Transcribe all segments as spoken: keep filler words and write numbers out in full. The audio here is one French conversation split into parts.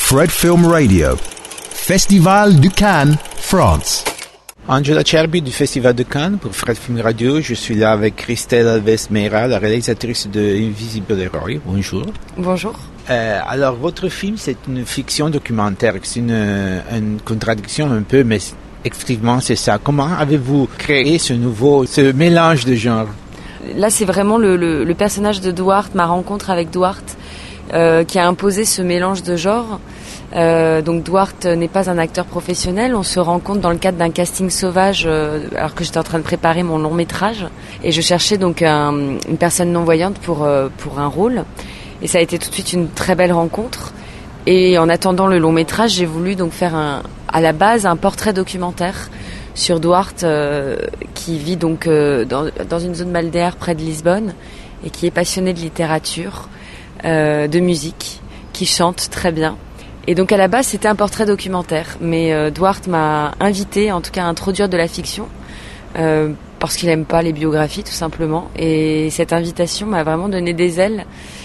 Fred Film Radio. Festival de Cannes, France. Angela Cerbi du Festival de Cannes pour Fred Film Radio. Je suis là avec Christelle Alves-Meira, la réalisatrice de Invisible Hero. Bonjour. Bonjour. Euh, alors, votre film, c'est une fiction documentaire. C'est une, une contradiction un peu, mais effectivement, c'est ça. Comment avez-vous créé ce nouveau, ce mélange de genres? Là, c'est vraiment le, le, le personnage de Duarte, ma rencontre avec Duarte, euh, qui a imposé ce mélange de genres. Euh, donc Duarte n'est pas un acteur professionnel. On se rencontre dans le cadre d'un casting sauvage, euh, alors que j'étais en train de préparer mon long métrage, et je cherchais donc un, une personne non voyante pour euh, pour un rôle. Et ça a été tout de suite une très belle rencontre. Et en attendant le long métrage, j'ai voulu donc faire un, à la base un portrait documentaire sur Duarte, euh, qui vit donc euh, dans, dans une zone balnéaire près de Lisbonne et qui est passionné de littérature, euh, de musique, qui chante très bien. Et donc à la base c'était un portrait documentaire, mais euh, Duarte m'a invité, en tout cas à introduire de la fiction, euh, parce qu'il aime pas les biographies tout simplement. Et cette invitation m'a vraiment donné des ailes.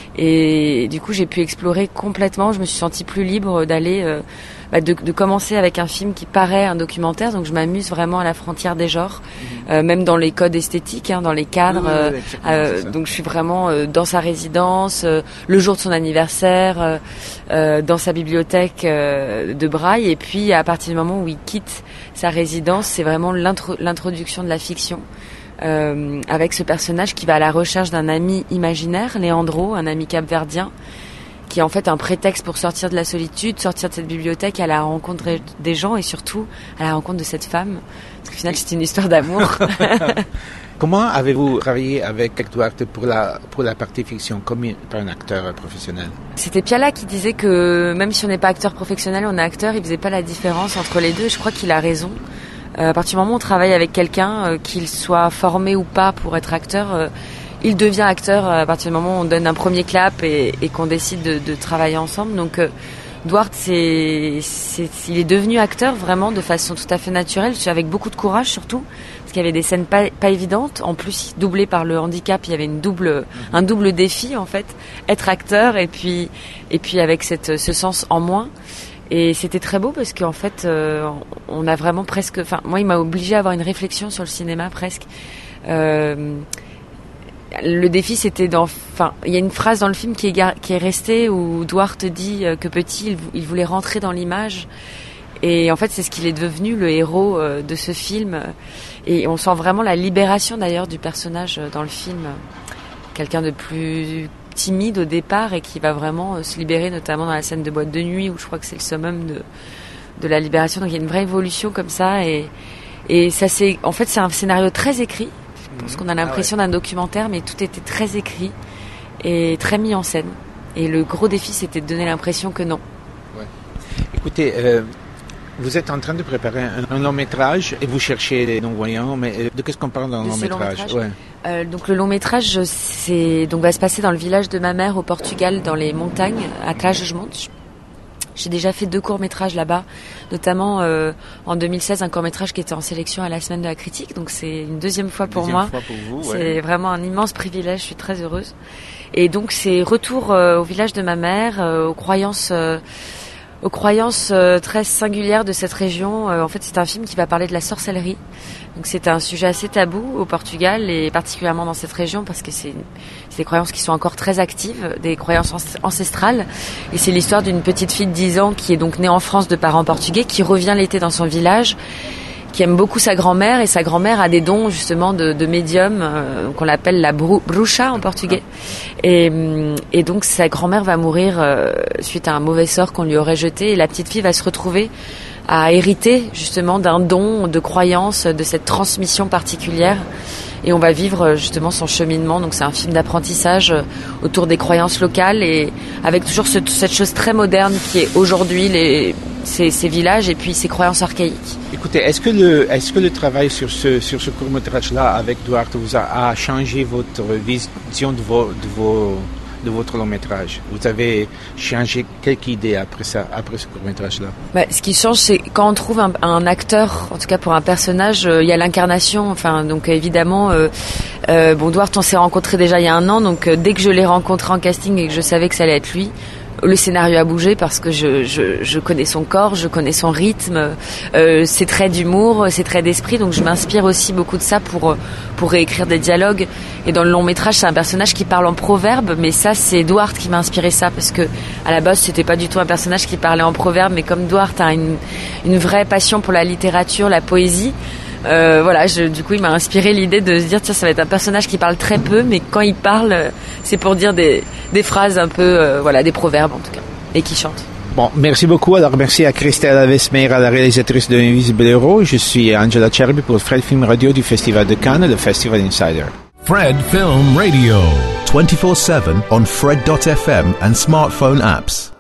Et du coup j'ai pu explorer complètement. Je me suis sentie plus libre d'aller, euh, bah, de, de commencer avec un film qui paraît un documentaire. Donc je m'amuse vraiment à la frontière des genres, mmh. euh, même dans les codes esthétiques, hein, dans les cadres. Oui, oui, oui, euh, donc je suis vraiment euh, dans sa résidence, euh, le jour de son anniversaire, euh, euh, dans sa bibliothèque euh, de Braille. Et puis à partir du moment où il quitte sa résidence, c'est vraiment l'intro- l'introduction de la fiction. Euh, avec ce personnage qui va à la recherche d'un ami imaginaire, Leandro, un ami capverdien, qui est en fait un prétexte pour sortir de la solitude, sortir de cette bibliothèque à la rencontre des gens et surtout à la rencontre de cette femme. Parce qu'au final, c'est une histoire d'amour. Comment avez-vous travaillé avec Duarte pour la, pour la partie fiction, comme un acteur professionnel? C'était Piala qui disait que même si on n'est pas acteur professionnel, on est acteur. Il faisait pas la différence entre les deux. Je crois qu'il a raison. Euh, à partir du moment où on travaille avec quelqu'un, euh, qu'il soit formé ou pas pour être acteur, euh, il devient acteur à partir du moment où on donne un premier clap et, et qu'on décide de, de travailler ensemble. Donc euh, Duarte, c'est, c'est, il est devenu acteur vraiment de façon tout à fait naturelle, avec beaucoup de courage surtout, parce qu'il y avait des scènes pas, pas évidentes. En plus, doublé par le handicap, il y avait une double, un double défi en fait, être acteur et puis, et puis avec cette, ce sens en moins. Et c'était très beau parce qu'en fait, euh, on a vraiment presque... Enfin, moi, il m'a obligé à avoir une réflexion sur le cinéma, presque. Euh, le défi, c'était dans... Enfin, il y a une phrase dans le film qui est, gar... qui est restée où Duarte dit que petit, il, il voulait rentrer dans l'image. Et en fait, c'est ce qu'il est devenu, le héros euh, de ce film. Et on sent vraiment la libération, d'ailleurs, du personnage dans le film. Quelqu'un de plus... timide au départ et qui va vraiment euh, se libérer, notamment dans la scène de boîte de nuit où je crois que c'est le summum de, de la libération. Donc il y a une vraie évolution comme ça et, et ça c'est, en fait c'est un scénario très écrit. Je pense qu'on a l'impression ah ouais. d'un documentaire, mais tout était très écrit et très mis en scène. Et le gros défi, c'était de donner l'impression que non. Ouais. Écoutez, euh, vous êtes en train de préparer un, un long métrage et vous cherchez les non-voyants, mais euh, de qu'est-ce qu'on parle dans le long métrage, long métrage ouais. euh, Donc le long métrage, c'est donc va se passer dans le village de ma mère au Portugal, dans les montagnes, à Trás-os-Montes. J'ai déjà fait deux courts-métrages là-bas, notamment euh, en deux mille seize, un court-métrage qui était en sélection à la Semaine de la Critique. Donc c'est une deuxième fois pour deuxième moi. Fois pour vous, ouais. C'est vraiment un immense privilège, je suis très heureuse. Et donc c'est retour euh, au village de ma mère, euh, aux croyances... Euh, aux croyances euh, très singulières de cette région. Euh, en fait, c'est un film qui va parler de la sorcellerie. Donc, c'est un sujet assez tabou au Portugal et particulièrement dans cette région parce que c'est, c'est des croyances qui sont encore très actives, des croyances ancestrales. Et c'est l'histoire d'une petite fille de dix ans qui est donc née en France de parents portugais, qui revient l'été dans son village, qui aime beaucoup sa grand-mère et sa grand-mère a des dons justement de, de médium, euh, qu'on l'appelle la bru- bruxa en portugais. Et, et donc sa grand-mère va mourir euh, suite à un mauvais sort qu'on lui aurait jeté et la petite fille va se retrouver à hériter justement d'un don de croyance, de cette transmission particulière. Et on va vivre justement son cheminement. Donc c'est un film d'apprentissage autour des croyances locales et avec toujours ce, cette chose très moderne qui est aujourd'hui les, ces, ces villages et puis ces croyances archaïques. Écoutez, est-ce que le, est-ce que le travail sur ce, sur ce court-métrage-là avec Duarte vous a, a changé votre vision de, vos, de, vos, de votre long-métrage? Vous avez changé quelques idées après ça, après ce court-métrage-là? Bah, ce qui change, c'est quand on trouve un, un acteur, en tout cas pour un personnage, euh, il y a l'incarnation. Enfin, donc évidemment, euh, euh, bon, Duarte, on s'est rencontrés déjà il y a un an, donc euh, dès que je l'ai rencontré en casting et que je savais que ça allait être lui, Le scénario a bougé parce que je, je, je connais son corps, je connais son rythme, euh, ses traits d'humour, ses traits d'esprit. Donc je m'inspire aussi beaucoup de ça pour, pour réécrire des dialogues. Et dans le long métrage, c'est un personnage qui parle en proverbe, mais ça, c'est Duarte qui m'a inspiré ça, parce que à la base, c'était pas du tout un personnage qui parlait en proverbe, mais comme Duarte a une, une vraie passion pour la littérature, la poésie, euh, voilà, je, du coup, il m'a inspiré l'idée de se dire, tiens, ça va être un personnage qui parle très peu, mais quand il parle, c'est pour dire des, des phrases un peu, euh, voilà, des proverbes en tout cas, et qui chante. Bon, merci beaucoup. Alors, merci à Christelle Alves-Meira, la réalisatrice de Invisible Hero. Je suis Angela Cherby pour Fred Film Radio du Festival de Cannes, le Festival Insider. Fred Film Radio. twenty-four seven on Fred dot f m and smartphone apps.